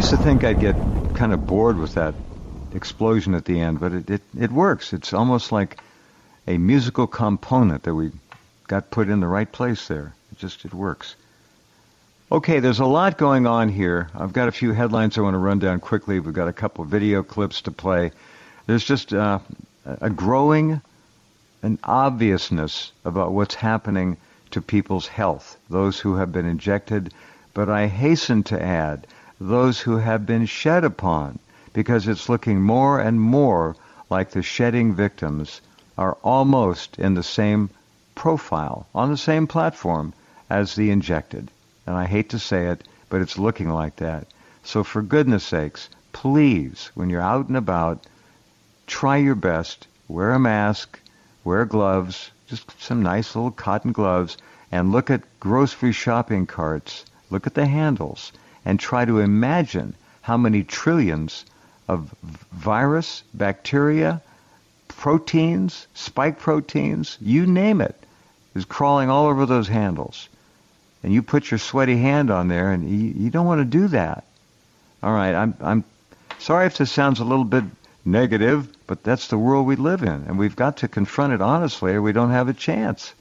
used to think I'd get kind of bored with that explosion at the end, but it works. It's almost like a musical component that we got put in the right place there. It works. Okay, there's a lot going on here. I've got a few headlines I want to run down quickly. We've got a couple of video clips to play. There's just a growing an obviousness about what's happening to people's health, those who have been injected, but I hasten to add, those who have been shed upon, because it's looking more and more like the shedding victims are almost in the same profile, on the same platform as the injected. And I hate to say it, but it's looking like that. So for goodness sakes, please, when you're out and about, try your best. Wear a mask, wear gloves, just some nice little cotton gloves, and look at grocery shopping carts. Look at the handles, and try to imagine how many trillions of virus, bacteria, proteins, spike proteins, you name it, is crawling all over those handles. And you put your sweaty hand on there, and you don't want to do that. All right, I'm sorry if this sounds a little bit negative, but that's the world we live in, and we've got to confront it honestly, or we don't have a chance.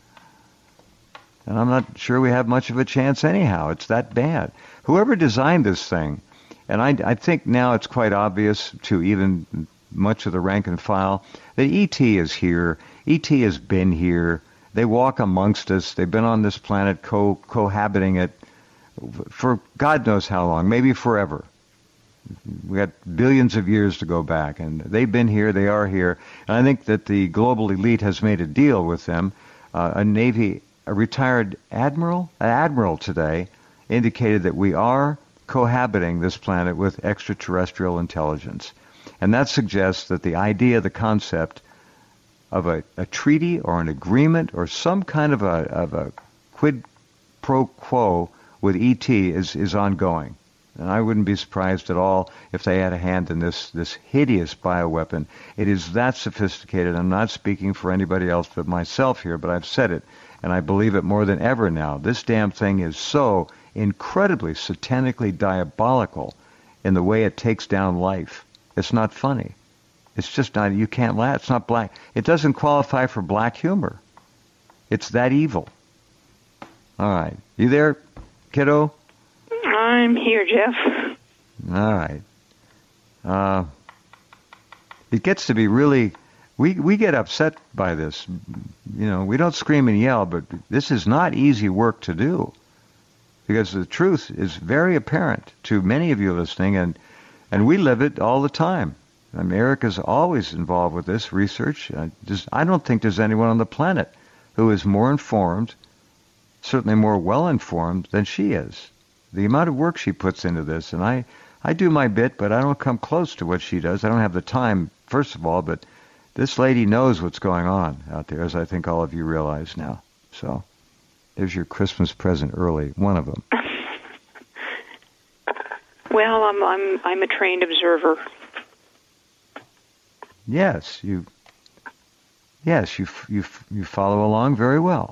And I'm not sure we have much of a chance anyhow. It's that bad. Whoever designed this thing, and I think now it's quite obvious to even much of the rank and file that E.T. is here. E.T. has been here. They walk amongst us. They've been on this planet cohabiting it for God knows how long, maybe forever. We got billions of years to go back, and they've been here, they are here. And I think that the global elite has made a deal with them. A retired admiral today indicated that we are cohabiting this planet with extraterrestrial intelligence. And that suggests that the idea, the concept of a treaty or an agreement or some kind of a quid pro quo with ET is ongoing. And I wouldn't be surprised at all if they had a hand in this hideous bioweapon. It is that sophisticated. I'm not speaking for anybody else but myself here, but I've said it, and I believe it more than ever now. This damn thing is so incredibly satanically diabolical in the way it takes down life. It's not funny. It's just not, you can't laugh. It's not black. It doesn't qualify for black humor. It's that evil. All right. You there, kiddo? I'm here, Jeff. All right. It gets to be really, we get upset by this. You know, we don't scream and yell, but this is not easy work to do, because the truth is very apparent to many of you listening, and we live it all the time. America's always involved with this research. I don't think there's anyone on the planet who is more informed, certainly more well-informed than she is. The amount of work she puts into this, and I do my bit, but I don't come close to what she does. I don't have the time, first of all, but this lady knows what's going on out there, as I think all of you realize now. So there's your Christmas present early, one of them. Well, I'm a trained observer. Yes, you follow along very well.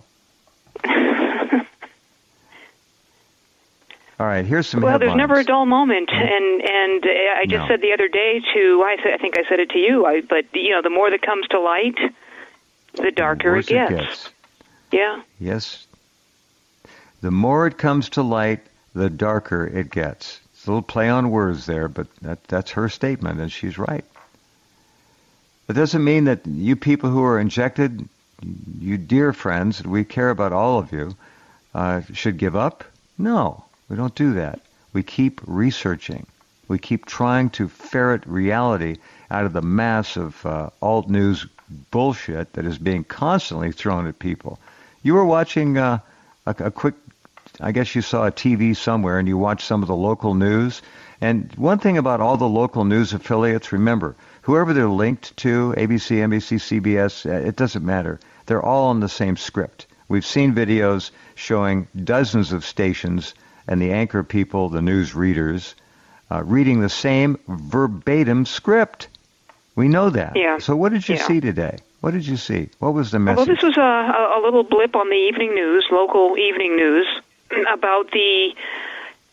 All right, here's some headlines. Well, there's never a dull moment, and I just said the other day I think I said it to you, but you know, the more that comes to light, the darker it gets. Yeah. Yes. The more it comes to light, the darker it gets. It's a little play on words there, but that's her statement, and she's right. It doesn't mean that you people who are injected, you dear friends, we care about all of you, should give up. No, we don't do that. We keep researching. We keep trying to ferret reality out of the mass of alt news bullshit that is being constantly thrown at people. You were watching a quick, I guess you saw a TV somewhere and you watched some of the local news. And one thing about all the local news affiliates, remember, whoever they're linked to, ABC, NBC, CBS, it doesn't matter. They're all on the same script. We've seen videos showing dozens of stations and the anchor people, the news readers, reading the same verbatim script. We know that. Yeah. So what did you see today? What did you see? What was the message? Well, this was a little blip on the evening news, local evening news, about the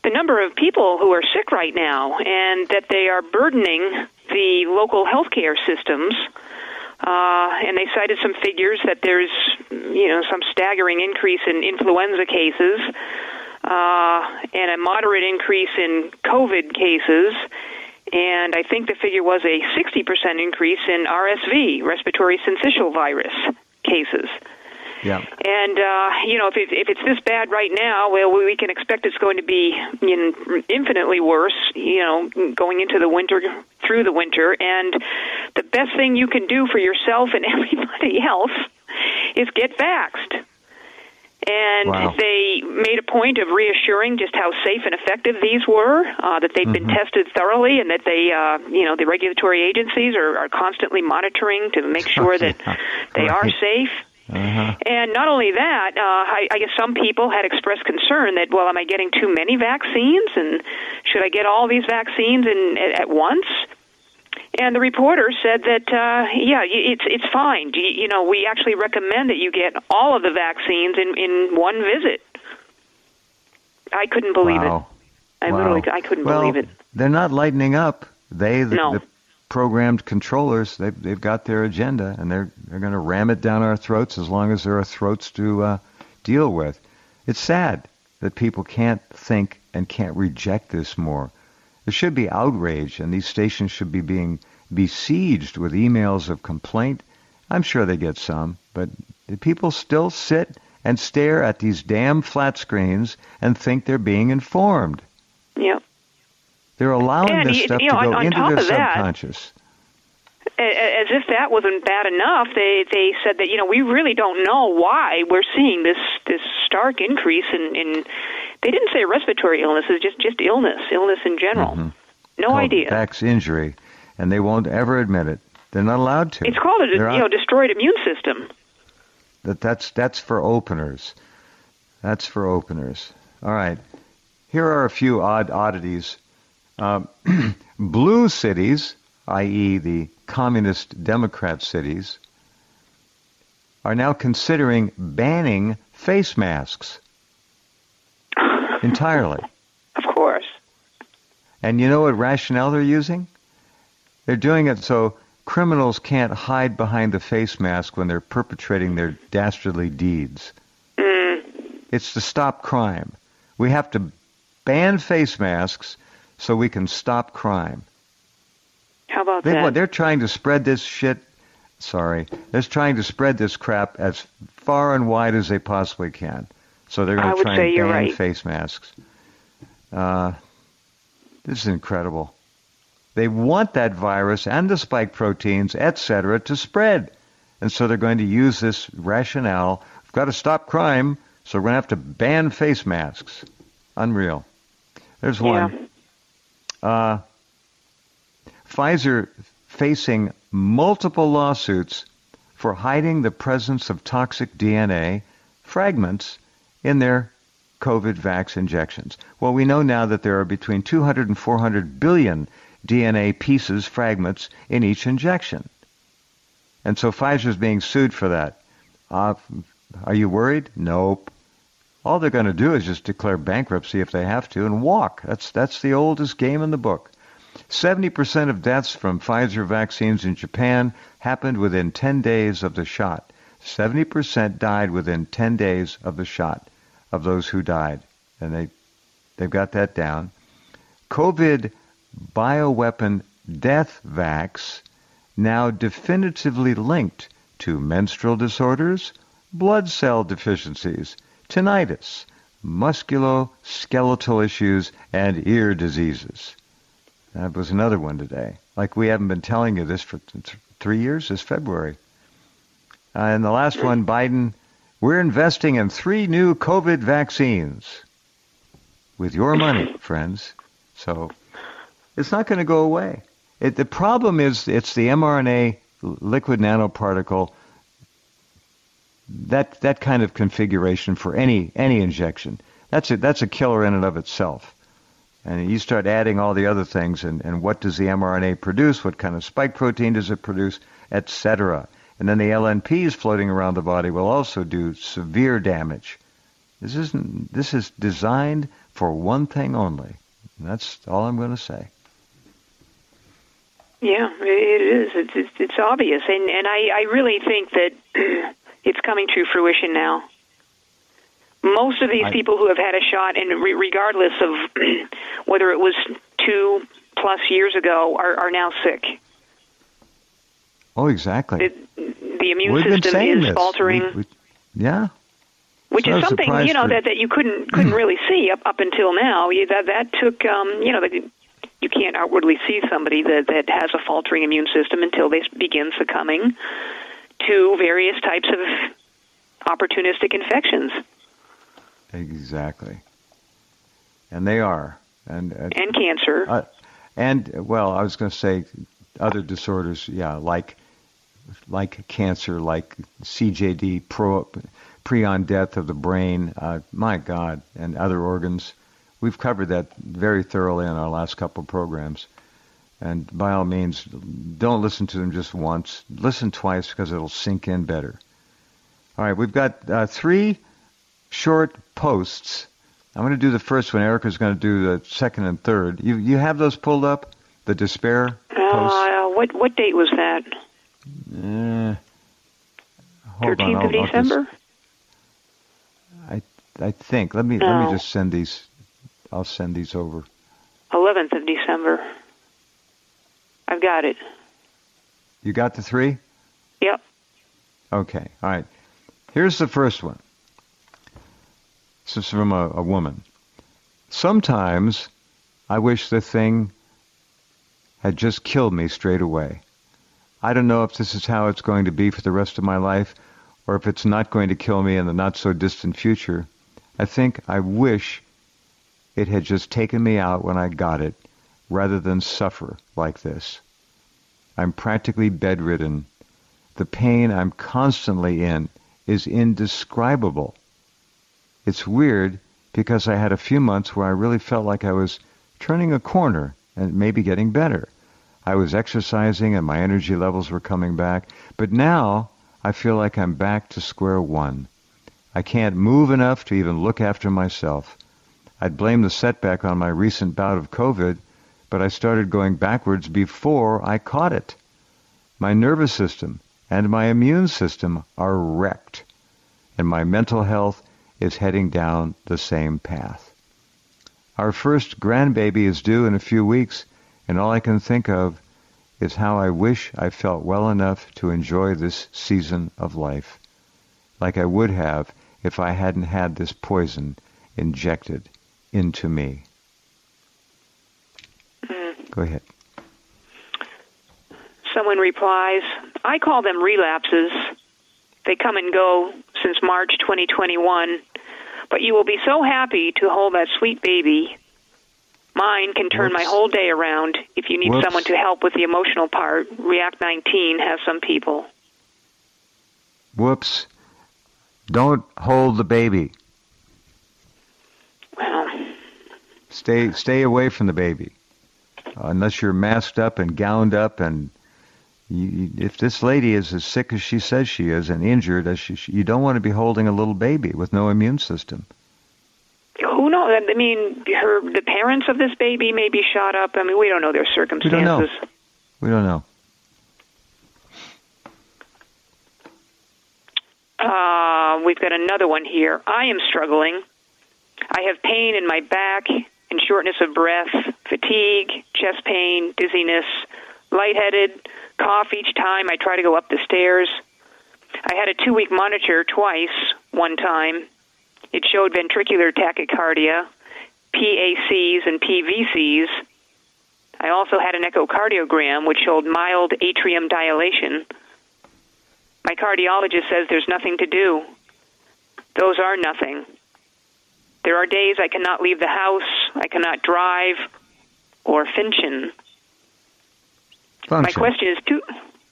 the number of people who are sick right now, and that they are burdening the local healthcare systems. And they cited some figures that there's, some staggering increase in influenza cases, and a moderate increase in COVID cases. And I think the figure was a 60% increase in RSV, respiratory syncytial virus cases. Yeah. And, if it's this bad right now, well, we can expect it's going to be infinitely worse, going into the winter, through the winter. And the best thing you can do for yourself and everybody else is get vaxxed. And wow. They made a point of reassuring just how safe and effective these were, that they've been tested thoroughly, and that they, the regulatory agencies are constantly monitoring to make sure that they are safe. Uh-huh. And not only that, I guess some people had expressed concern that, well, am I getting too many vaccines, and should I get all these vaccines at once? And the reporter said that, it's fine. We actually recommend that you get all of the vaccines in one visit. I couldn't believe it. I couldn't believe it. They're not lightening up. No. The programmed controllers, they've got their agenda, and they're going to ram it down our throats as long as there are throats to deal with. It's sad that people can't think and can't reject this more. There should be outrage, and these stations should be being besieged with emails of complaint. I'm sure they get some, but the people still sit and stare at these damn flat screens and think they're being informed. Yeah. They're allowing this stuff to go into their subconscious. As if that wasn't bad enough, they said that, we really don't know why we're seeing this stark increase in they didn't say respiratory illnesses, just illness in general. Mm-hmm. No called idea. Vax injury, and they won't ever admit it. They're not allowed to. It's called a destroyed immune system. That's for openers. That's for openers. All right. Here are a few oddities. Blue cities, i.e. the communist Democrat cities, are now considering banning face masks entirely. Of course. And you know what rationale they're using? They're doing it so criminals can't hide behind the face mask when they're perpetrating their dastardly deeds. It's to stop crime. We have to ban face masks so we can stop crime. How about that? They're trying to spread this shit. They're trying to spread this crap as far and wide as they possibly can. So they're going to try and ban face masks. This is incredible. They want that virus and the spike proteins, etc., to spread. And so they're going to use this rationale. We've got to stop crime, so we're going to have to ban face masks. Unreal. There's one. Pfizer facing multiple lawsuits for hiding the presence of toxic DNA fragments in their COVID vax injections. Well, we know now that there are between 200 and 400 billion DNA pieces, fragments, in each injection. And so Pfizer's being sued for that. Are you worried? Nope. All they're going to do is just declare bankruptcy if they have to and walk. That's the oldest game in the book. 70% of deaths from Pfizer vaccines in Japan happened within 10 days of the shot. 70% died within 10 days of the shot, of those who died. And they've got that down. COVID bioweapon death vax now definitively linked to menstrual disorders, blood cell deficiencies, tinnitus, musculoskeletal issues, and ear diseases. That was another one today. Like we haven't been telling you this for 3 years, this February. And the last one, Biden, we're investing in 3 new COVID vaccines. With your money, friends. So it's not going to go away. The problem is it's the mRNA liquid nanoparticle, that kind of configuration for any injection. That's a killer in and of itself. And you start adding all the other things, and what does the mRNA produce? What kind of spike protein does it produce, etc. And then the LNPs floating around the body will also do severe damage. This is designed for one thing only. And that's all I'm going to say. Yeah, it is. It's obvious, and I really think that it's coming to fruition now. Most of these people who have had a shot, and regardless of whether it was 2+ years ago, are now sick. Oh, exactly. The immune system is faltering. Yeah. Which is something, that you couldn't really see up until now. That took, you can't outwardly see somebody that has a faltering immune system until they begin succumbing to various types of opportunistic infections. Exactly. And they are. And cancer. I was going to say other disorders, like cancer, like CJD, prion death of the brain, my God, and other organs. We've covered that very thoroughly in our last couple of programs. And by all means, don't listen to them just once. Listen twice because it'll sink in better. All right, we've got 3 short posts. I'm going to do the first one. Erica's going to do the second and third. You have those pulled up? The despair posts? What date was that? 13th of December? I think. Let me just send these. I'll send these over. 11th of December. I've got it. You got the 3? Yep. Okay. All right. Here's the first one. This is from a woman. Sometimes I wish the thing had just killed me straight away. I don't know if this is how it's going to be for the rest of my life, or if it's not going to kill me in the not-so-distant future. I think I wish it had just taken me out when I got it, rather than suffer like this. I'm practically bedridden. The pain I'm constantly in is indescribable. It's weird because I had a few months where I really felt like I was turning a corner and maybe getting better. I was exercising and my energy levels were coming back, but now I feel like I'm back to square one. I can't move enough to even look after myself. I'd blame the setback on my recent bout of COVID, but I started going backwards before I caught it. My nervous system and my immune system are wrecked, and my mental health is heading down the same path. Our first grandbaby is due in a few weeks, and all I can think of is how I wish I felt well enough to enjoy this season of life, like I would have if I hadn't had this poison injected into me. Go ahead. Someone replies, I call them relapses. They come and go since March 2021, but you will be so happy to hold that sweet baby. Mine can turn my whole day around. If you need someone to help with the emotional part, React 19 has some people. Whoops. Don't hold the baby. Well. Stay away from the baby. Unless you're masked up and gowned up, and if this lady is as sick as she says she is and injured as you don't want to be holding a little baby with no immune system. Who knows? I mean, the parents of this baby may be shot up. I mean, we don't know their circumstances. We don't know. We've got another one here. I am struggling. I have pain in my back and shortness of breath, fatigue, chest pain, dizziness, lightheaded, cough each time I try to go up the stairs. I had a 2-week monitor twice, one time. It showed ventricular tachycardia, PACs and PVCs. I also had an echocardiogram, which showed mild atrium dilation. My cardiologist says there's nothing to do. Those are nothing. There are days I cannot leave the house, I cannot drive, or function. My question is do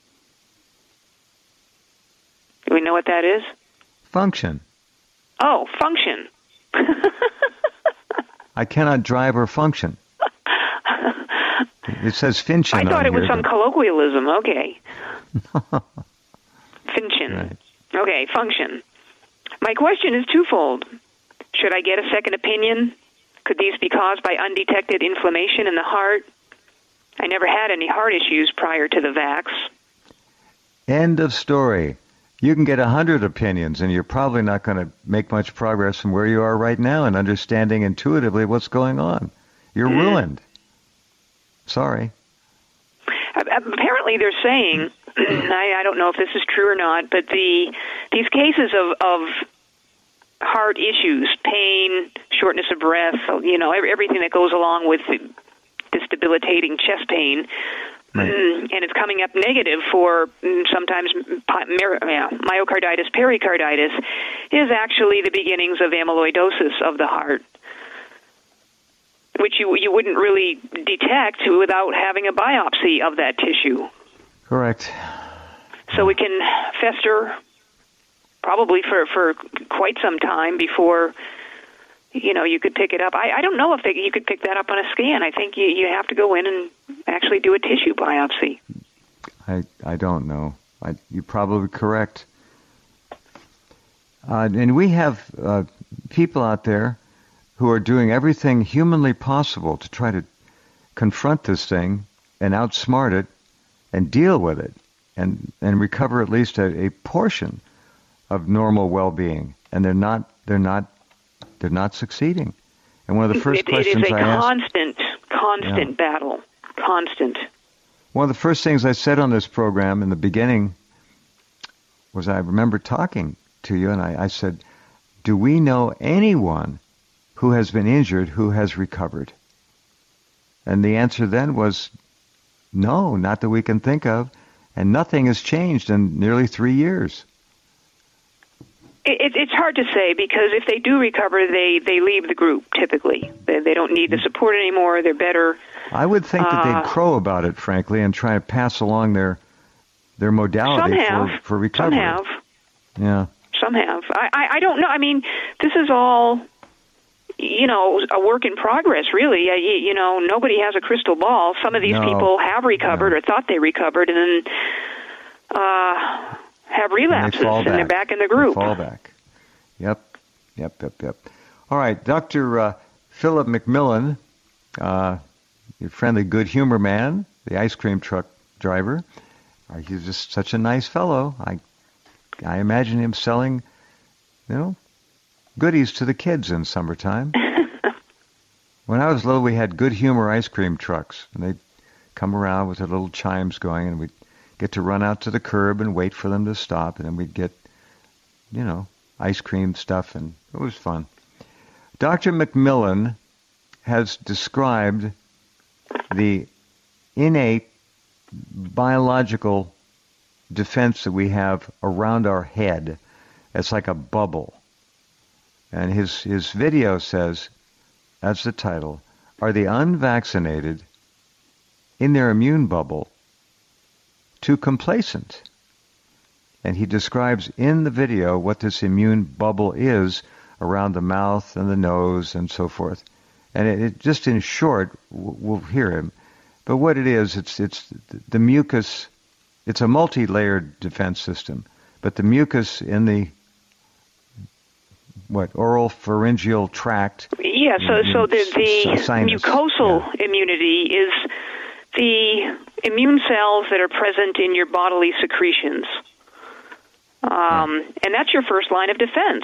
we know what that is? Function. Oh, function. I cannot drive or function. It says Finchen. I thought it was some colloquialism. Okay. Finchen. Right. Okay, function. My question is twofold. Should I get a second opinion Could these be caused by undetected inflammation in the heart? I never had any heart issues prior to the vax. End of story. You can get 100 opinions, and you're probably not going to make much progress from where you are right now in understanding intuitively what's going on. You're ruined. Sorry. Apparently they're saying, I don't know if this is true or not, but these cases of heart issues, pain, shortness of breath, everything that goes along with this debilitating chest pain, right. And it's coming up negative for sometimes myocarditis, pericarditis, is actually the beginnings of amyloidosis of the heart, which you wouldn't really detect without having a biopsy of that tissue. Correct. So it can fester probably for quite some time before, you could pick it up. I don't know if you could pick that up on a scan. I think you have to go in and actually do a tissue biopsy. I don't know. You're probably correct. And we have people out there who are doing everything humanly possible to try to confront this thing and outsmart it and deal with it and recover at least a portion of normal well-being. And they're not succeeding. And one of the first questions I asked... It is a constant battle. Constant. One of the first things I said on this program in the beginning was I remember talking to you, and I said, do we know anyone who has been injured who has recovered? And the answer then was no, not that we can think of, and nothing has changed in nearly 3 years. It's hard to say, because if they do recover, they leave the group, typically. They don't need the support anymore. They're better. I would think that they'd crow about it, frankly, and try to pass along their modality for recovery. Some have. Yeah. Some have. I don't know. I mean, this is all, a work in progress, really. Nobody has a crystal ball. Some of these people have recovered or thought they recovered, and then have relapses, and they're back in the group. They fall back. Yep. All right, Dr. Philip McMillan, your friendly good humor man, the ice cream truck driver. He's just such a nice fellow. I imagine him selling, goodies to the kids in summertime. When I was little, we had good humor ice cream trucks, and they'd come around with their little chimes going, and we'd get to run out to the curb and wait for them to stop, and then we'd get, ice cream stuff, and it was fun. Dr. McMillan has described the innate biological defense that we have around our head. It's like a bubble. And his video says, that's the title, are the unvaccinated in their immune bubble too complacent? And he describes in the video what this immune bubble is around the mouth and the nose and so forth. And it just in short, we'll hear him. But what it is, it's the mucus. It's a multi-layered defense system. But the mucus in the oral pharyngeal tract. Yeah, so the mucosal immunity is the immune cells that are present in your bodily secretions. And that's your first line of defense.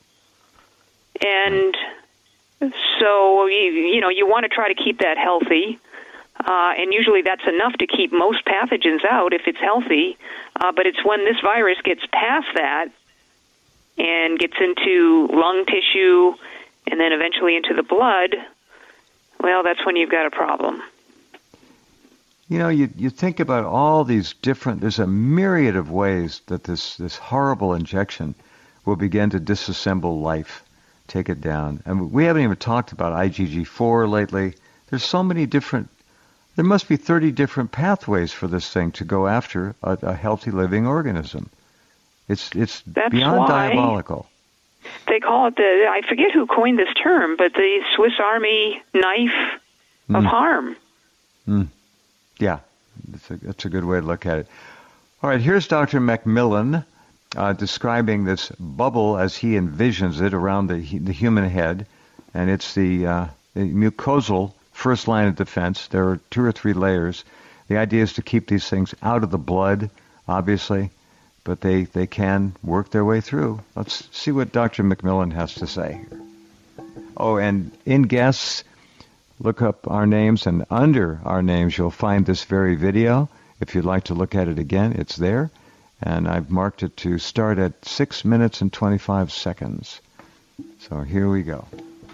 And so, you want to try to keep that healthy. And usually that's enough to keep most pathogens out if it's healthy. But it's when this virus gets past that and gets into lung tissue and then eventually into the blood, well, that's when you've got a problem. You think about all these different, there's a myriad of ways that this horrible injection will begin to disassemble life, take it down. And we haven't even talked about IgG4 lately. There's so many different, there must be 30 different pathways for this thing to go after a healthy living organism. It's beyond diabolical. They call it I forget who coined this term, but the Swiss Army knife of harm. Yeah, that's a good way to look at it. All right, here's Dr. McMillan describing this bubble as he envisions it around the human head, and it's the mucosal first line of defense. There are 2 or 3 layers. The idea is to keep these things out of the blood, obviously, but they can work their way through. Let's see what Dr. McMillan has to say here. Oh, and in guests, look up our names, and under our names you'll find this very video. If you'd like to look at it again, it's there. And I've marked it to start at 6 minutes and 25 seconds. So here we go.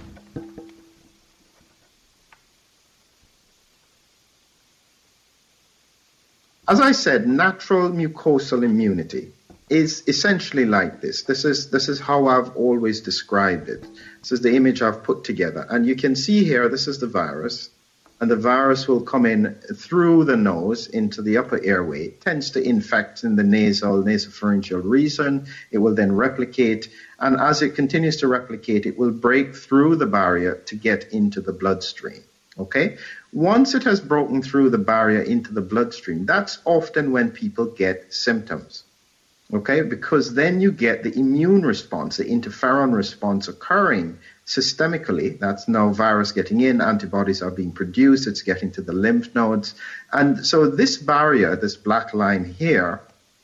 As I said, natural mucosal immunity is essentially like this. This is how I've always described it. This is the image I've put together. And you can see here, this is the virus. And the virus will come in through the nose into the upper airway. It tends to infect in the nasopharyngeal region. It will then replicate. And as it continues to replicate, it will break through the barrier to get into the bloodstream. Okay? Once it has broken through the barrier into the bloodstream, that's often when people get symptoms. Okay? Because then you get the immune response, the interferon response occurring systemically. That's now virus getting in, antibodies are being produced, it's getting to the lymph nodes. And so this barrier, this black line here,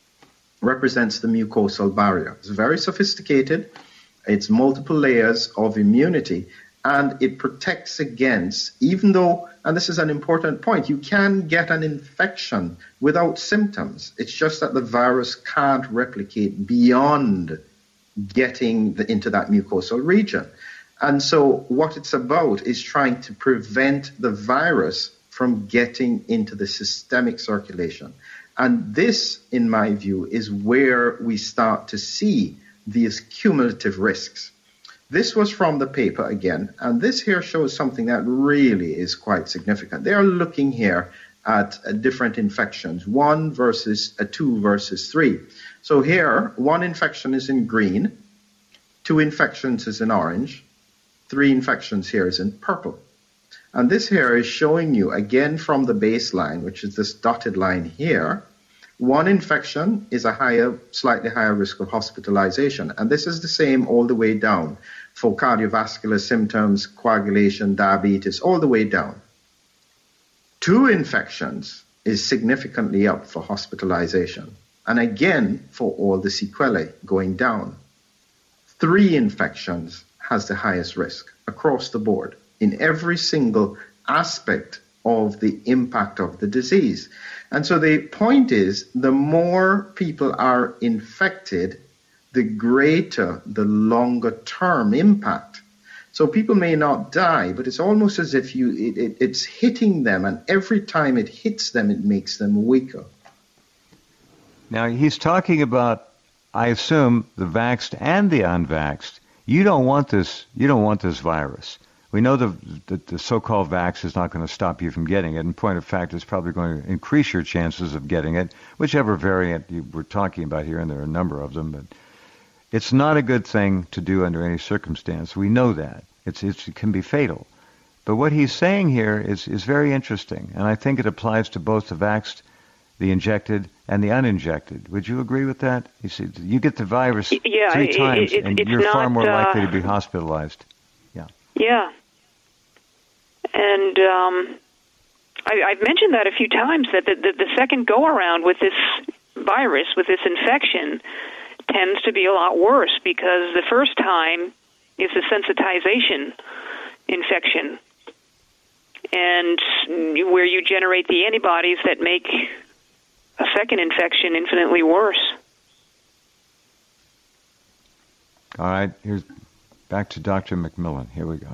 represents the mucosal barrier. It's very sophisticated. It's multiple layers of immunity, and it protects against, even though, and this is an important point, you can get an infection without symptoms. It's just that the virus can't replicate beyond getting into that mucosal region. And so what it's about is trying to prevent the virus from getting into the systemic circulation. And this, in my view, is where we start to see these cumulative risks. This was from the paper again, and this here shows something that really is quite significant. They are looking here at different infections, 1 versus 2 versus 3. So here, 1 infection is in green, 2 infections is in orange, 3 infections here is in purple. And this here is showing you, again from the baseline, which is this dotted line here, 1 infection is a slightly higher risk of hospitalization. And this is the same all the way down for cardiovascular symptoms, coagulation, diabetes, all the way down. 2 infections is significantly up for hospitalization. And again, for all the sequelae going down. 3 infections has the highest risk across the board in every single aspect of the impact of the disease. And so the point is, the more people are infected, the greater the longer term impact. So people may not die, but it's almost as if it's hitting them, and every time it hits them, it makes them weaker. Now, he's talking about, I assume, the vaxxed and the unvaxxed. You don't want this virus. We know the so-called vax is not going to stop you from getting it. In point of fact, it's probably going to increase your chances of getting it, whichever variant we're talking about here, and there are a number of them. But it's not a good thing to do under any circumstance. We know that. It can be fatal. But what he's saying here is very interesting, and I think it applies to both the vaxxed, the injected, and the uninjected. Would you agree with that? You see, you get the virus 3 times, and you're far more likely to be hospitalized. Yeah. And I've mentioned that a few times, that the second go-around with this virus, with this infection, tends to be a lot worse, because the first time is a sensitization infection, and where you generate the antibodies that make a second infection infinitely worse. All right, here's back to Dr. McMillan. Here we go.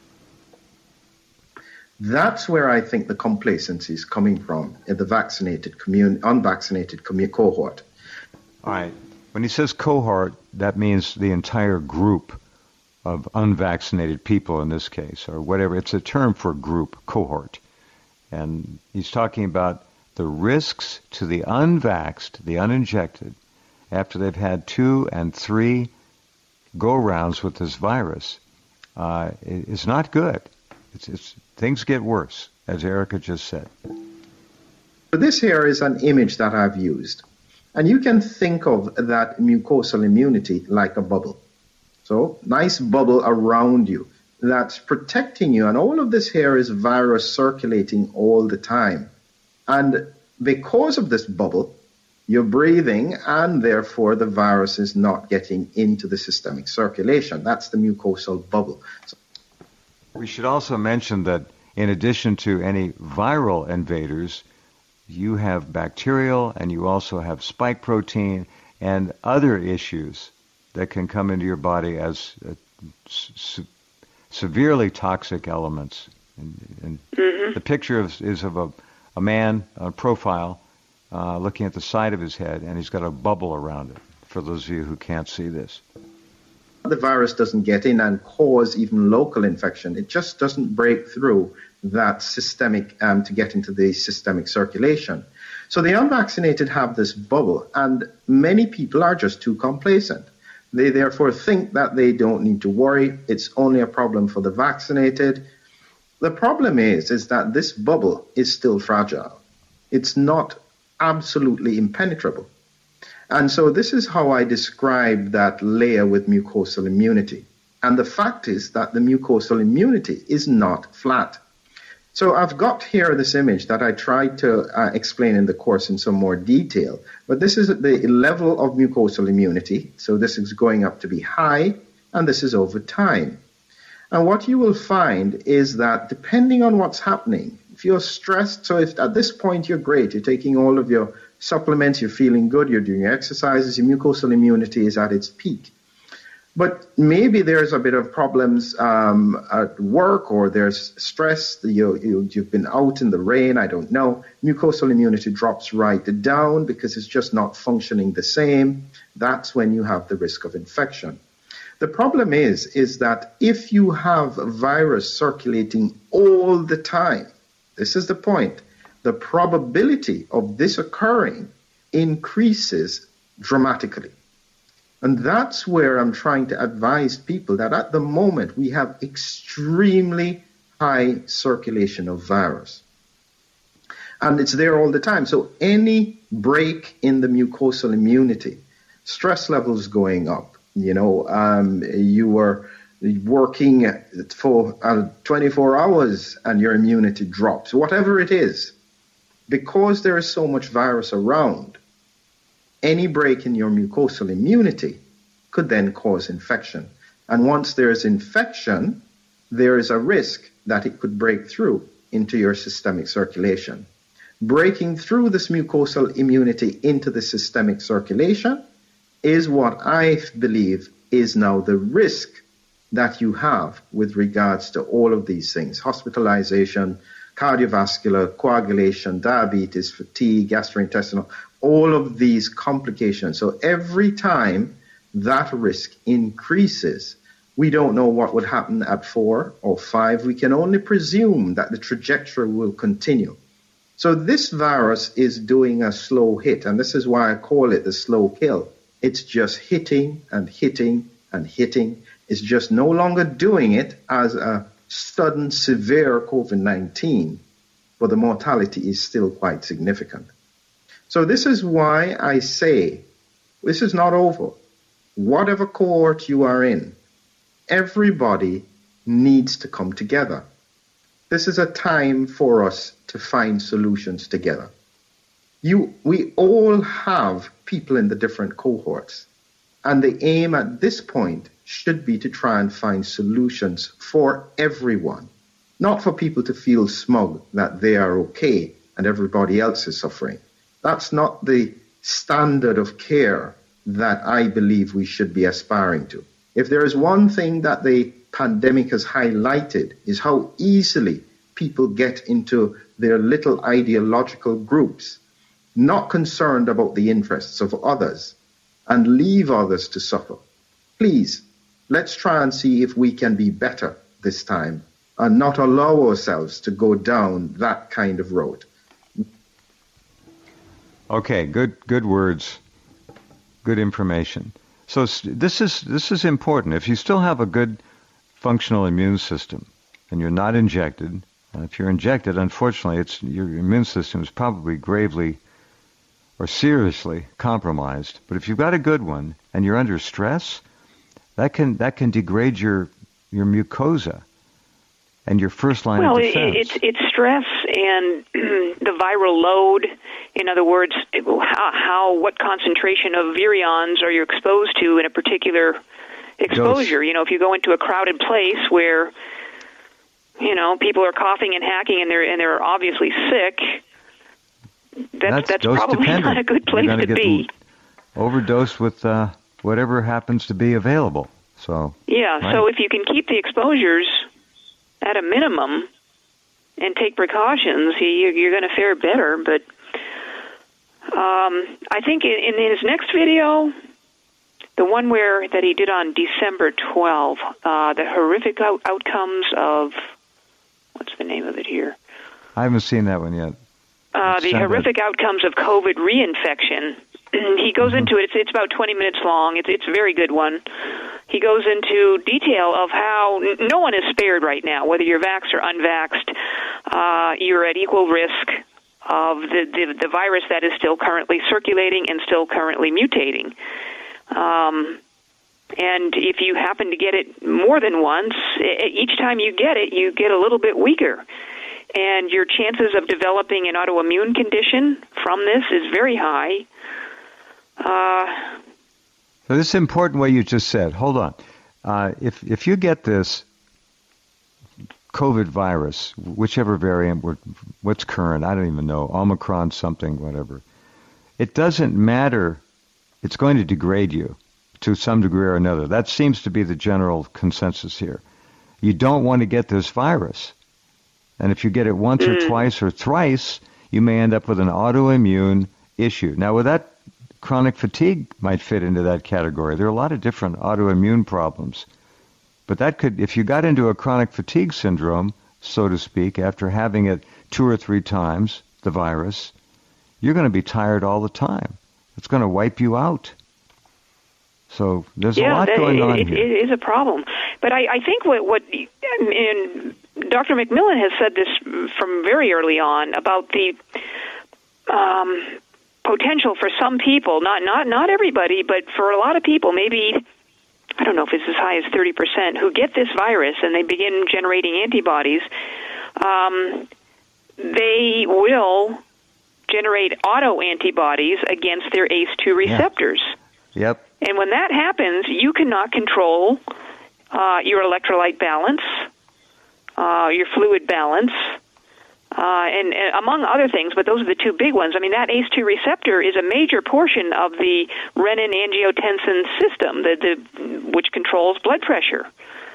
That's where I think the complacency is coming from in the vaccinated unvaccinated cohort. All right. When he says cohort, that means the entire group of unvaccinated people in this case, or whatever. It's a term for group, cohort. And he's talking about the risks to the unvaxxed, the uninjected, after they've had 2 and 3 go-rounds with this virus, is not good. Things get worse, as Erica just said. This here is an image that I've used. And you can think of that mucosal immunity like a bubble. So, nice bubble around you. that's protecting you. And all of this here is virus circulating all the time. And because of this bubble, you're breathing, and therefore the virus is not getting into the systemic circulation. That's the mucosal bubble. We should also mention that in addition to any viral invaders, you have bacterial and you also have spike protein and other issues that can come into your body as severely toxic elements. And the picture is of a man on profile looking at the side of his head, and he's got a bubble around it, for those of you who can't see this. The virus doesn't get in and cause even local infection. It just doesn't break through that systemic to get into the systemic circulation. So the unvaccinated have this bubble, and many people are just too complacent. They therefore think that they don't need to worry. It's only a problem for the vaccinated. The problem is that this bubble is still fragile. It's not absolutely impenetrable. And so this is how I describe that layer with mucosal immunity. And the fact is that the mucosal immunity is not flat. So I've got here this image that I tried to explain in the course in some more detail. But this is the level of mucosal immunity. So this is going up to be high, and this is over time. And what you will find is that depending on what's happening, if you're stressed, so if at this point you're great, you're taking all of your supplements, you're feeling good, you're doing your exercises, your mucosal immunity is at its peak. But maybe there's a bit of problems at work, or there's stress, you've been out in the rain, I don't know. Mucosal immunity drops right down because it's just not functioning the same. That's when you have the risk of infection. The problem is that if you have a virus circulating all the time, this is the point, the probability of this occurring increases dramatically. And that's where I'm trying to advise people that at the moment we have extremely high circulation of virus. And it's there all the time. So any break in the mucosal immunity, stress levels going up, you were working for 24 hours and your immunity drops, whatever it is, because there is so much virus around, any break in your mucosal immunity could then cause infection. And once there is infection, there is a risk that it could break through into your systemic circulation. Breaking through this mucosal immunity into the systemic circulation is what I believe is now the risk that you have with regards to all of these things: hospitalization, cardiovascular, coagulation, diabetes, fatigue, gastrointestinal, all of these complications. So every time that risk increases, we don't know what would happen at 4 or 5. We can only presume that the trajectory will continue. So this virus is doing a slow hit, and this is why I call it the slow kill. It's just hitting and hitting and hitting. It's just no longer doing it as a sudden severe COVID-19, but the mortality is still quite significant. So this is why I say this is not over. Whatever cohort you are in, everybody needs to come together. This is a time for us to find solutions together. We all have people in the different cohorts, and the aim at this point should be to try and find solutions for everyone, not for people to feel smug that they are okay and everybody else is suffering. That's not the standard of care that I believe we should be aspiring to. If there is one thing that the pandemic has highlighted, is how easily people get into their little ideological groups, not concerned about the interests of others, and leave others to suffer. Please, let's try and see if we can be better this time and not allow ourselves to go down that kind of road. Okay, good words, good information. So this is important. If you still have a good functional immune system and you're not injected, if you're injected, unfortunately, your immune system is probably gravely or seriously compromised. But if you've got a good one and you're under stress, that can degrade your mucosa, and your first line of defense. It's stress and the viral load. In other words, what concentration of virions are you exposed to in a particular exposure? Dose. You know, if you go into a crowded place where, you know, people are coughing and hacking and they're obviously sick, that's probably not a good place to be. Overdose with whatever happens to be available. So right. So if you can keep the exposures at a minimum and take precautions, you're going to fare better. But I think in his next video, the one that he did on December 12, the horrific outcomes of, what's the name of it here? I haven't seen that one yet. The horrific outcomes of COVID reinfection. He goes into it. It's about 20 minutes long. It's a very good one. He goes into detail of how no one is spared right now, whether you're vaxxed or unvaxxed. You're at equal risk of the virus that is still currently circulating and still currently mutating. And if you happen to get it more than once, each time you get it, you get a little bit weaker. And your chances of developing an autoimmune condition from this is very high. So this is important what you just said. Hold on. If you get this COVID virus, whichever variant, what's current, I don't even know, Omicron something, whatever, it doesn't matter. It's going to degrade you to some degree or another. That seems to be the general consensus here. You don't want to get this virus. And if you get it once or twice or thrice, you may end up with an autoimmune issue. Now, with that, chronic fatigue might fit into that category. There are a lot of different autoimmune problems. But that could, if you got into a chronic fatigue syndrome, so to speak, after having it 2 or 3 times, the virus, you're going to be tired all the time. It's going to wipe you out. So there's a lot going on here. It is a problem. But I think what and Dr. McMillan has said this from very early on about the potential for some people, not everybody, but for a lot of people, maybe, I don't know if it's as high as 30%, who get this virus and they begin generating antibodies, they will generate autoantibodies against their ACE2 receptors. Yeah. Yep. And when that happens, you cannot control your electrolyte balance, your fluid balance, and among other things, but those are the 2 big ones. I mean, that ACE2 receptor is a major portion of the renin-angiotensin system, which controls blood pressure.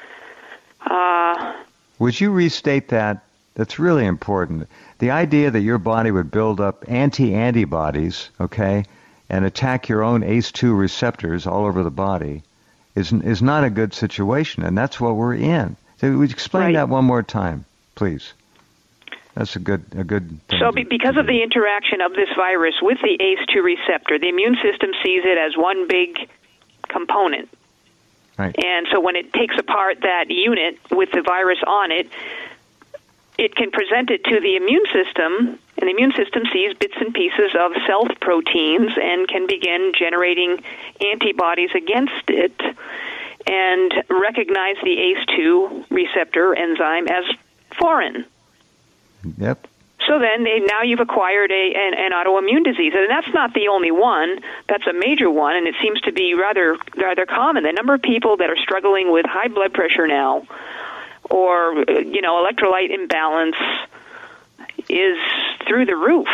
Would you restate that? That's really important. The idea that your body would build up antibodies, okay, and attack your own ACE2 receptors all over the body is not a good situation, and that's what we're in. So would you explain that one more time, please? That's a good thing. So because of the interaction of this virus with the ACE2 receptor, the immune system sees it as one big component. Right. And so when it takes apart that unit with the virus on it, it can present it to the immune system, and the immune system sees bits and pieces of self-proteins and can begin generating antibodies against it and recognize the ACE2 receptor enzyme as foreign. Yep. So then now you've acquired an autoimmune disease. And that's not the only one. That's a major one, and it seems to be rather common. The number of people that are struggling with high blood pressure now or, electrolyte imbalance is through the roof.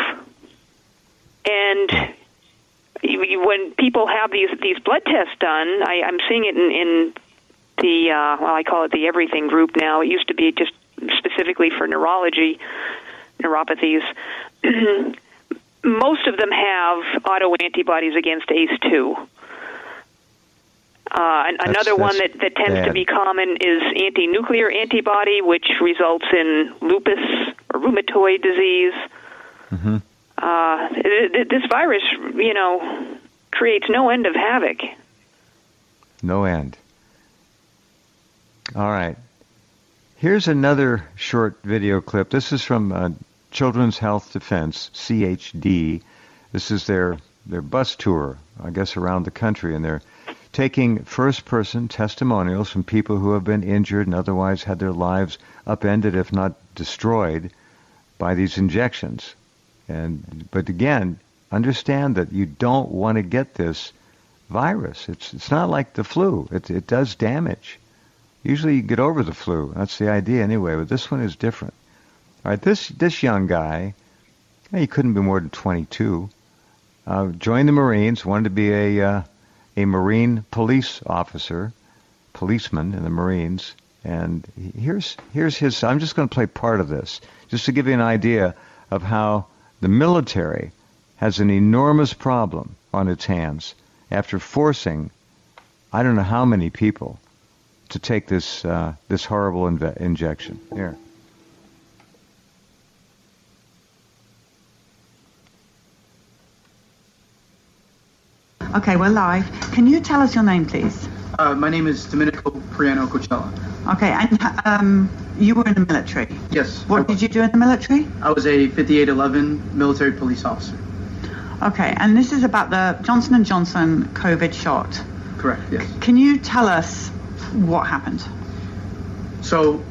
And when people have these blood tests done, I'm seeing it in the, I call it the everything group now. It used to be just specifically for neuropathies. Most of them have autoantibodies against ACE2. Another one that tends to be common is anti-nuclear antibody, which results in lupus or rheumatoid disease. Mm-hmm. This virus, creates no end of havoc. No end. All right. Here's another short video clip. This is from Children's Health Defense, CHD. This is their bus tour, I guess, around the country, and they're taking first-person testimonials from people who have been injured and otherwise had their lives upended, if not destroyed, by these injections. But again, understand that you don't want to get this virus. It's not like the flu. It does damage. Usually you get over the flu. That's the idea anyway, but this one is different. All right, this young guy, he couldn't be more than 22, joined the Marines, wanted to be a Marine police officer, policeman in the Marines. And here's his, I'm just going to play part of this, just to give you an idea of how the military has an enormous problem on its hands after forcing, I don't know how many people, to take this horrible injection. Here. Okay, we're live. Can you tell us your name, please? My name is Domenico Priano Coachella. Okay, and you were in the military? Yes. What did you do in the military? I was a 5811 military police officer. Okay, and this is about the Johnson & Johnson COVID shot. Correct, yes. Can you tell us what happened? So,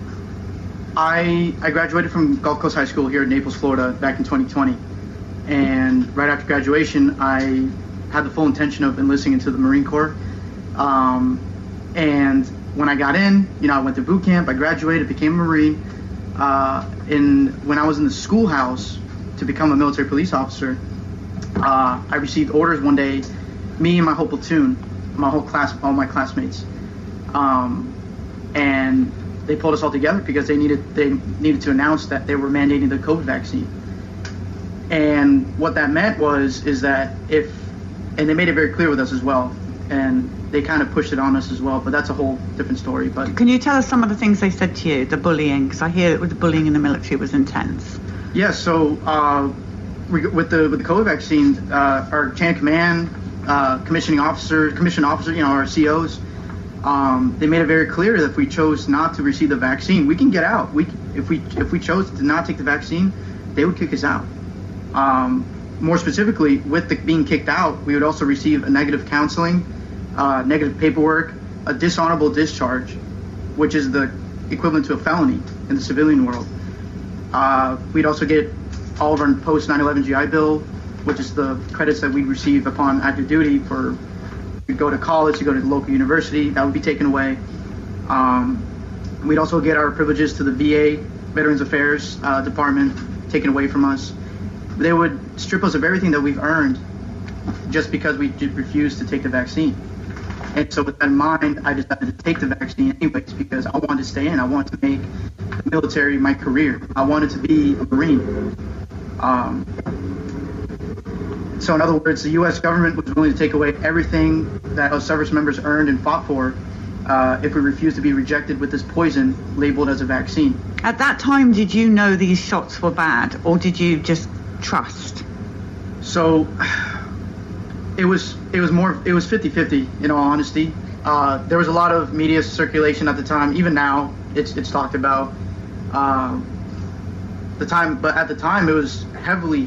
I graduated from Gulf Coast High School here in Naples, Florida, back in 2020. And right after graduation, I had the full intention of enlisting into the Marine Corps. And when I got in, I went to boot camp, I graduated, became a Marine. When I was in the schoolhouse to become a military police officer, I received orders one day, me and my whole platoon, my whole class, all my classmates. And they pulled us all together because they needed to announce that they were mandating the COVID vaccine. And what that meant is that and they made it very clear with us as well, and they kind of pushed it on us as well, but that's a whole different story. But can you tell us some of the things they said to you, the bullying? Because I hear that the bullying in the military was intense. Yeah, so with the COVID vaccine, our chain of command, commissioned officers, our COs, they made it very clear that if we chose not to receive the vaccine, we can get out. If we chose to not take the vaccine, they would kick us out. More specifically, with being kicked out, we would also receive a negative counseling, negative paperwork, a dishonorable discharge, which is the equivalent to a felony in the civilian world. We'd also get all of our post 9/11 GI Bill, which is the credits that we'd receive upon active duty for you go to college, you go to the local university, that would be taken away. We'd also get our privileges to the VA, Veterans Affairs Department, taken away from us. They would strip us of everything that we've earned just because we refused to take the vaccine. And so with that in mind, I decided to take the vaccine anyways because I wanted to stay in. I wanted to make the military my career. I wanted to be a Marine. So in other words, the U.S. government was willing to take away everything that us service members earned and fought for if we refused to be rejected with this poison labeled as a vaccine. At that time, did you know these shots were bad, or did you just trust? So it was 50-50 in all honesty. There was a lot of media circulation at the time. Even now it's talked about the time, but at the time it was heavily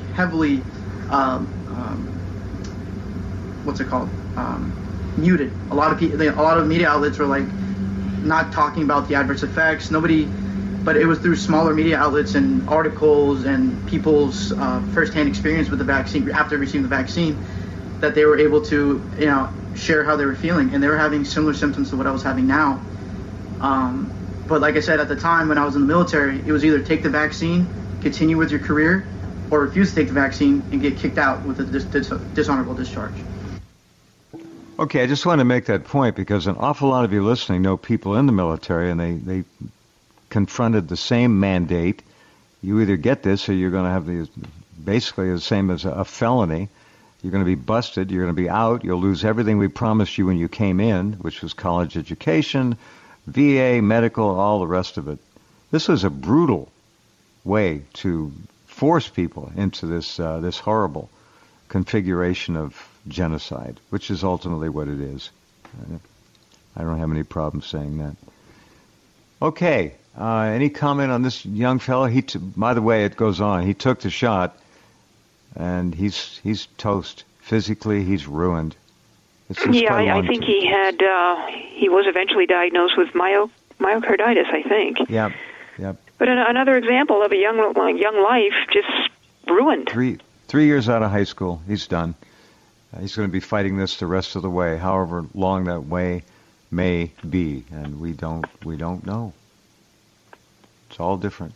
muted. A lot of media outlets were like not talking about the adverse effects. But it was through smaller media outlets and articles and people's firsthand experience with the vaccine after receiving the vaccine that they were able to, share how they were feeling, and they were having similar symptoms to what I was having now. But like I said, at the time when I was in the military, it was either take the vaccine, continue with your career, or refuse to take the vaccine and get kicked out with a dishonorable discharge. Okay, I just want to make that point because an awful lot of you listening know people in the military, and they confronted the same mandate. You either get this or you're going to have basically the same as a felony. You're going to be busted. You're going to be out. You'll lose everything we promised you when you came in, which was college education, VA, medical, all the rest of it. This was a brutal way to force people into this horrible configuration of genocide, which is ultimately what it is. I don't have any problem saying that. Okay. Any comment on this young fellow? By the way, it goes on. He took the shot, and he's toast. Physically, he's ruined. It's quite I think he was eventually diagnosed with myocarditis, I think. Yep. But another example of a young life just ruined. 3 years out of high school, he's done. He's going to be fighting this the rest of the way, however long that way may be, and we don't know. It's all different.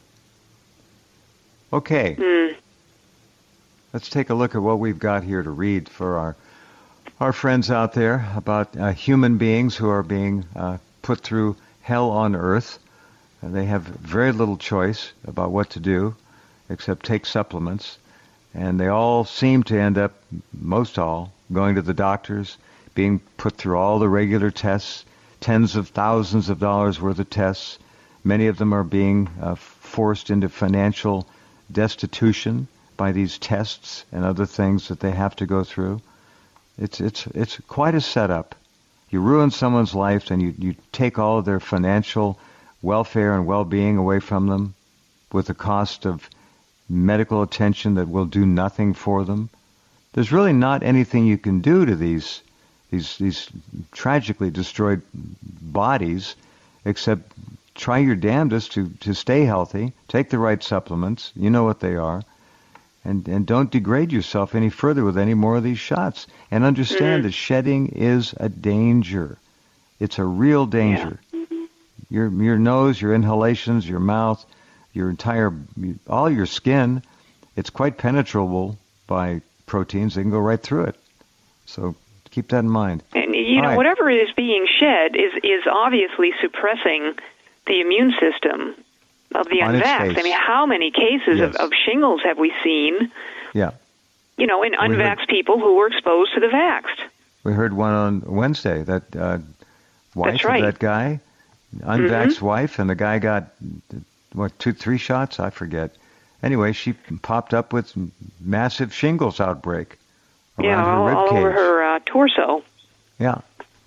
Okay. Let's take a look at what we've got here to read for our friends out there about human beings who are being put through hell on earth. They have very little choice about what to do except take supplements. And they all seem to end up, most all, going to the doctors, being put through all the regular tests, tens of thousands of dollars worth of tests. Many of them are being forced into financial destitution by these tests and other things that they have to go through. It's quite a setup. You ruin someone's life and you take all of their financial welfare and well-being away from them with the cost of medical attention that will do nothing for them. There's really not anything you can do to these tragically destroyed bodies except try your damnedest to stay healthy, take the right supplements, you know what they are, and don't degrade yourself any further with any more of these shots. And understand that shedding is a danger. It's a real danger. Yeah. Your nose, your inhalations, your mouth, all your skin, it's quite penetrable by proteins. They can go right through it. So keep that in mind. And, whatever is being shed is obviously suppressing the immune system of the unvaxxed. I mean, how many cases of shingles have we seen? Yeah. In unvaxxed people who were exposed to the vaxxed. We heard one on Wednesday, that wife That's right. of that guy, unvaxxed wife, and the guy got 2-3 shots? I forget. Anyway, she popped up with massive shingles outbreak around her rib all cage. over her torso. Yeah.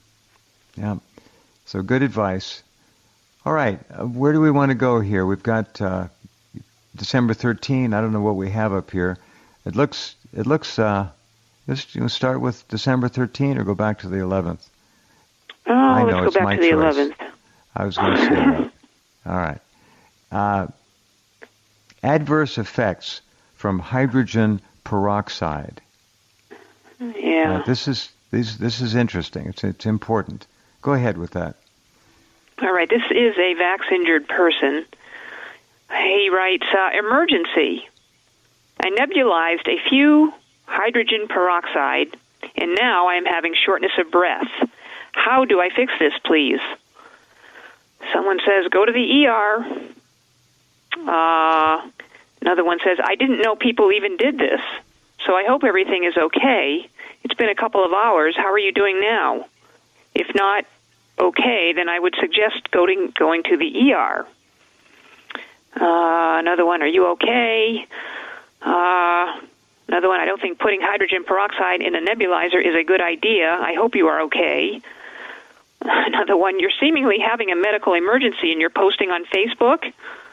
So good advice. All right, where do we want to go here? We've got December 13. I don't know what we have up here. It looks. Let's start with December 13 or go back to the 11th. Oh, let's go back to the 11th. I was going to say that. All right. Adverse effects from hydrogen peroxide. Yeah. This is interesting. It's important. Go ahead with that. All right. This is a vax-injured person. He writes, emergency. I nebulized a few hydrogen peroxide, and now I am having shortness of breath. How do I fix this, please? Someone says, go to the ER. Another one says, I didn't know people even did this, so I hope everything is okay. It's been a couple of hours. How are you doing now? If not okay, then I would suggest going to the ER. Another one, are you okay? Another one, I don't think putting hydrogen peroxide in a nebulizer is a good idea. I hope you are okay. Another one, you're seemingly having a medical emergency and you're posting on Facebook.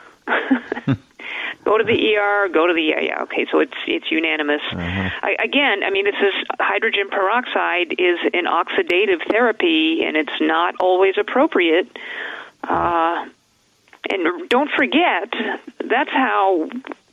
Go to the ER, okay, so it's unanimous. Again, I mean, this is hydrogen peroxide is an oxidative therapy, and it's not always appropriate. And don't forget, that's how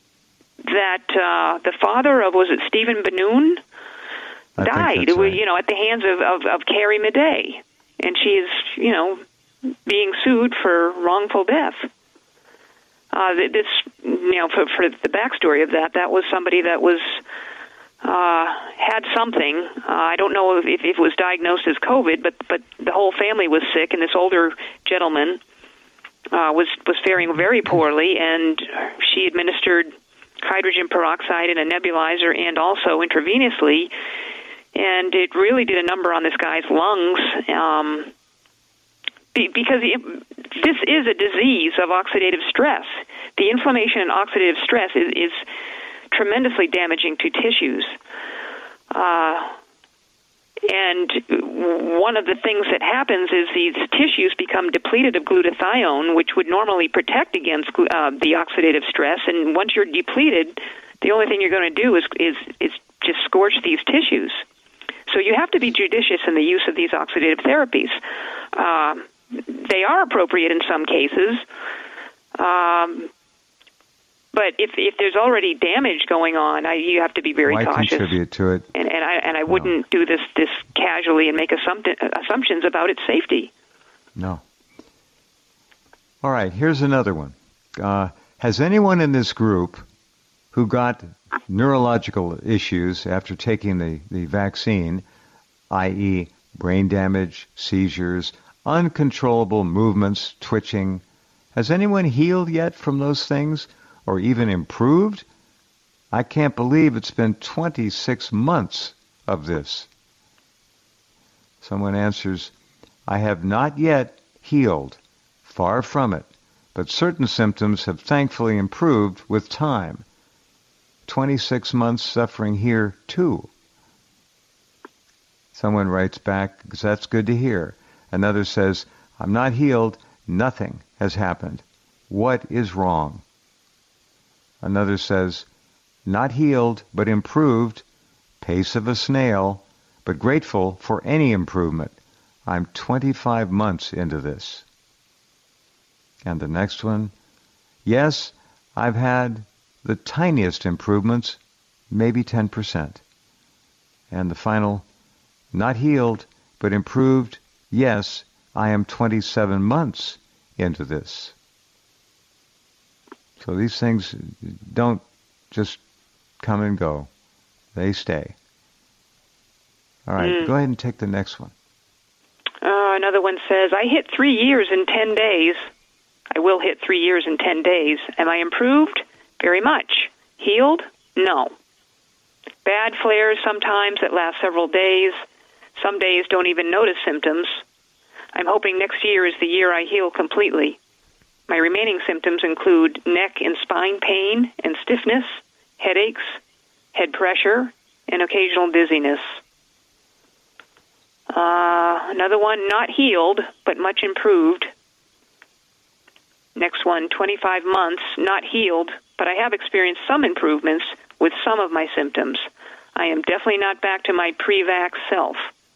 the father of, was it Stephen Benoon, died, right. At the hands of Carrie Madej. And she is, being sued for wrongful death. This, for the backstory of that was somebody that was had something. I don't know if it was diagnosed as COVID, but the whole family was sick, and this older gentleman was faring very poorly, and she administered hydrogen peroxide in a nebulizer and also intravenously, and it really did a number on this guy's lungs. Because this is a disease of oxidative stress. The inflammation and oxidative stress is tremendously damaging to tissues. And one of the things that happens is these tissues become depleted of glutathione, which would normally protect against the oxidative stress. And once you're depleted, the only thing you're going to do is just scorch these tissues. So you have to be judicious in the use of these oxidative therapies. They are appropriate in some cases, but if there's already damage going on, you have to be very cautious. Why contribute to it? And I wouldn't do this casually and make assumptions about its safety. No. All right, here's another one. Has anyone in this group who got neurological issues after taking the vaccine, i.e. brain damage, seizures, uncontrollable movements, twitching, has anyone healed yet from those things or even improved? I can't believe it's been 26 months of this. Someone answers, I have not yet healed, far from it, but certain symptoms have thankfully improved with time. 26 months suffering here, too. Someone writes back, because that's good to hear. Another says, I'm not healed, nothing has happened. What is wrong? Another says, not healed, but improved, pace of a snail, but grateful for any improvement. I'm 25 months into this. And the next one, yes, I've had the tiniest improvements, maybe 10%. And the final, not healed, but improved, yes, I am 27 months into this. So these things don't just come and go. They stay. All right, go ahead and take the next one. Another one says, I hit 3 years in 10 days. I will hit 3 years in 10 days. Am I improved? Very much. Healed? No. Bad flares sometimes that last several days. Some days don't even notice symptoms. I'm hoping next year is the year I heal completely. My remaining symptoms include neck and spine pain and stiffness, headaches, head pressure, and occasional dizziness. Another one, not healed, but much improved. Next one, 25 months, not healed, but I have experienced some improvements with some of my symptoms. I am definitely not back to my pre-vax self.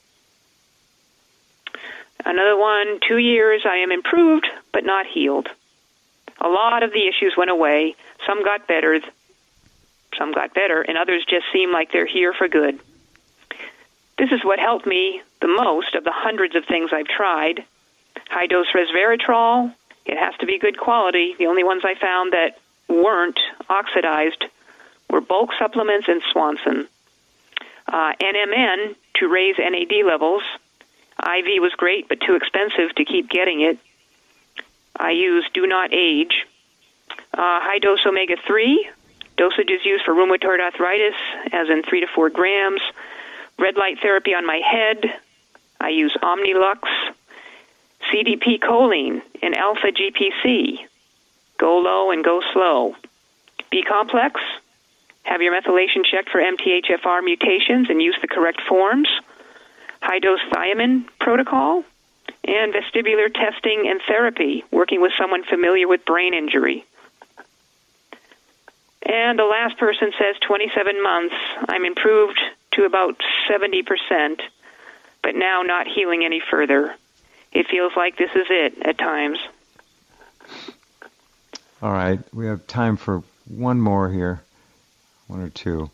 Another one, 2 years, I am improved, but not healed. A lot of the issues went away. Some got better, and others just seem like they're here for good. This is what helped me the most of the hundreds of things I've tried. High-dose resveratrol, it has to be good quality. The only ones I found that weren't oxidized were bulk supplements and Swanson. NMN to raise NAD levels. IV was great, but too expensive to keep getting it. I use Do Not Age. High-dose omega-3. Dosage is used for rheumatoid arthritis, as in 3 to 4 grams. Red light therapy on my head. I use Omnilux. CDP choline and alpha GPC. Go low and go slow. B-complex. Have your methylation checked for MTHFR mutations and use the correct forms. High-dose thiamine protocol. And vestibular testing and therapy, working with someone familiar with brain injury. And the last person says 27 months. I'm improved to about 70%, but now not healing any further. It feels like this is it at times. All right, we have time for one more here, one or two.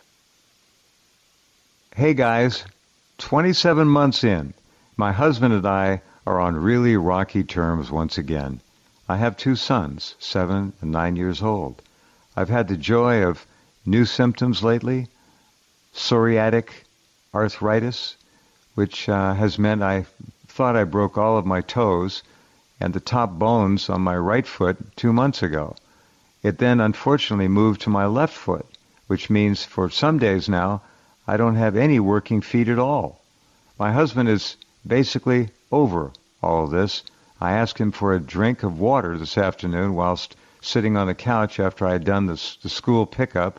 Hey guys, 27 months in, my husband and I are on really rocky terms once again. I have 2 sons, 7 and 9 years old. I've had the joy of new symptoms lately, psoriatic arthritis, which has meant I thought I broke all of my toes and the top bones on my right foot 2 months ago. It then unfortunately moved to my left foot, which means for some days now I don't have any working feet at all. My husband is basically over all of this. I asked him for a drink of water this afternoon whilst sitting on the couch after I had done the school pickup,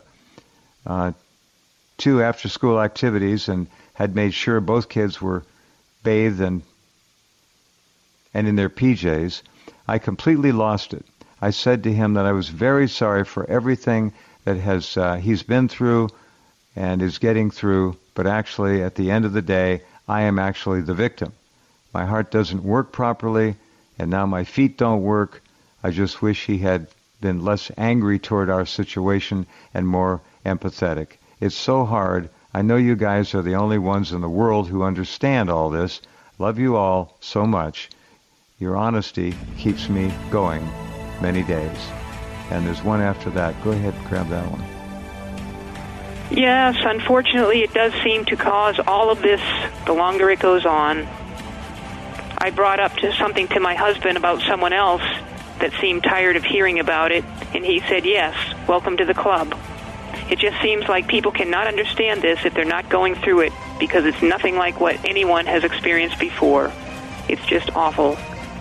2 after-school activities, and had made sure both kids were bathed and in their PJs. I completely lost it. I said to him that I was very sorry for everything that he's been through, and is getting through, but actually at the end of the day, I am actually the victim. My heart doesn't work properly, and now my feet don't work. I just wish he had been less angry toward our situation and more empathetic. It's so hard. I know you guys are the only ones in the world who understand all this. Love you all so much. Your honesty keeps me going many days. And there's one after that. Go ahead and grab that one. Yes, unfortunately, it does seem to cause all of this the longer it goes on. I brought up something to my husband about someone else that seemed tired of hearing about it, and he said, yes, welcome to the club. It just seems like people cannot understand this if they're not going through it, because it's nothing like what anyone has experienced before. It's just awful.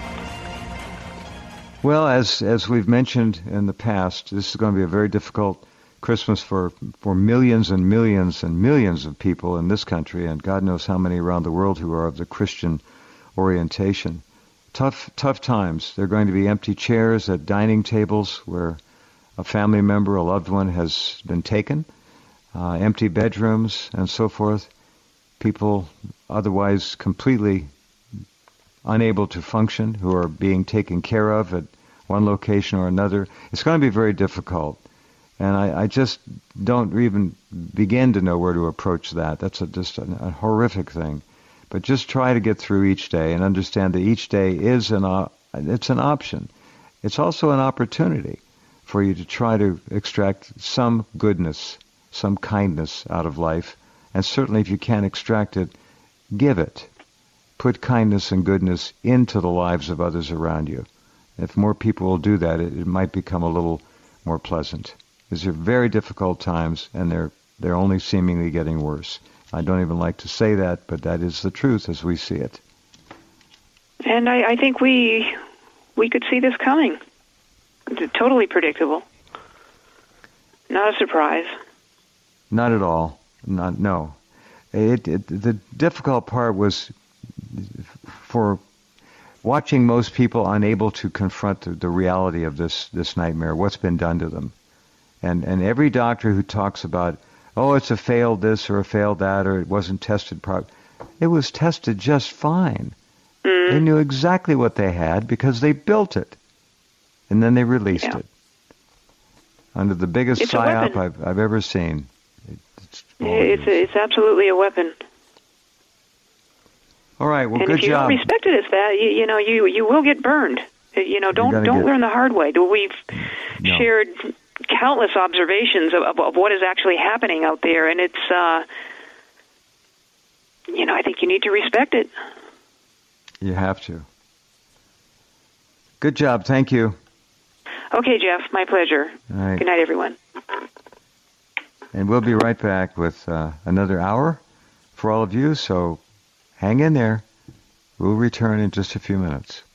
Well, as we've mentioned in the past, this is going to be a very difficult Christmas for millions and millions and millions of people in this country, and God knows how many around the world who are of the Christian orientation. Tough times. There are going to be empty chairs at dining tables where a family member, a loved one has been taken, empty bedrooms and so forth, people otherwise completely unable to function who are being taken care of at one location or another. It's going to be very difficult. And I just don't even begin to know where to approach that. That's just a horrific thing. But just try to get through each day and understand that each day is it's an option. It's also an opportunity for you to try to extract some goodness, some kindness out of life. And certainly if you can't extract it, give it. Put kindness and goodness into the lives of others around you. If more people will do that, it might become a little more pleasant. These are very difficult times, and they're only seemingly getting worse. I don't even like to say that, but that is the truth as we see it. And I think we could see this coming. It's totally predictable. Not a surprise. Not at all. No. The difficult part was for watching most people unable to confront the reality of this nightmare, what's been done to them. And every doctor who talks about, oh, it's a failed this or a failed that, or it wasn't tested properly, it was tested just fine. Mm. They knew exactly what they had because they built it. And then they released it. Under the biggest psyop I've ever seen. It's absolutely a weapon. All right, well, and good job. And if you don't respect it as that, you will get burned. Don't learn the hard way. We've shared countless observations of what is actually happening out there, and it's, I think you need to respect it. You have to. Good job. Thank you. Okay, Jeff, my pleasure. All right. Good night, everyone. And we'll be right back with another hour for all of you, so hang in there. We'll return in just a few minutes.